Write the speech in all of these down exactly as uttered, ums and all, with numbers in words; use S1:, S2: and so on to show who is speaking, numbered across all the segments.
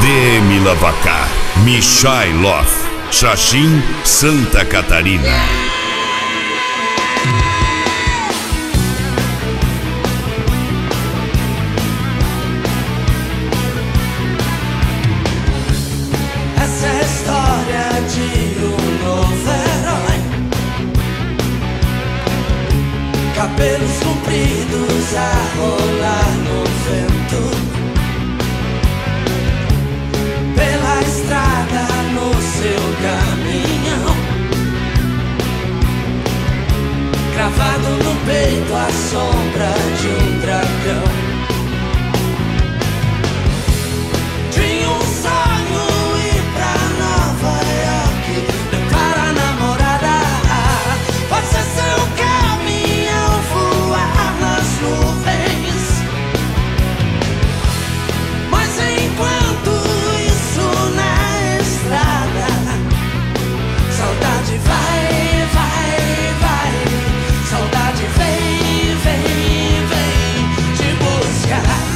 S1: Demi Lavacar, Michailov, Xaxim, Santa Catarina.
S2: Essa é a história de um novo herói. Cabelos compridos a rolar no vento, pela estrada no seu caminhão, cravado no peito a sombra de um dragão. Tinha um sonho ir pra Nova York, levar a namorada, fazer seu caminhão voar nas nuvens. Mas enquanto isso na estrada, saudade vai, vai, vai, saudade vem, vem, vem te buscar.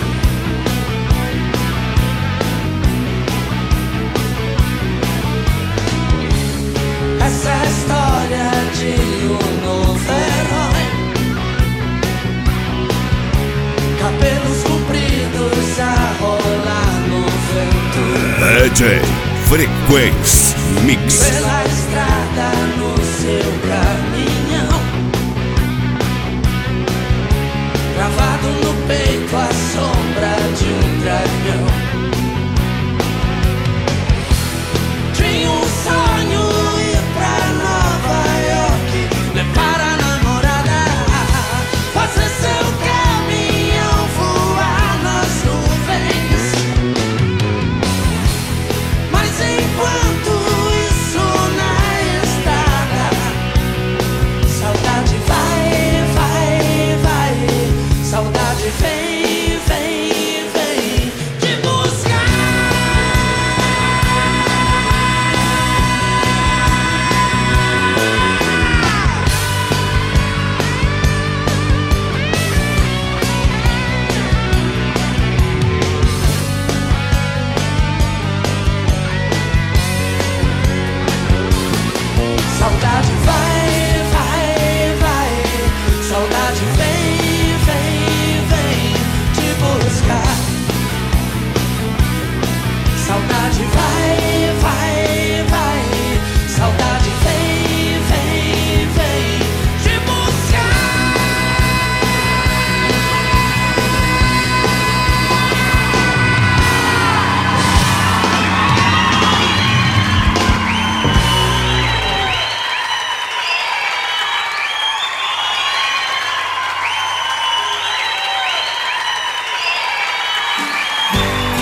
S2: Essa é a história de um novo herói. Cabelos compridos a rolar no vento,
S1: D J Frequência Mix.
S2: pela estrada no seu caminhão, gravado no peito a sombra de um dragão.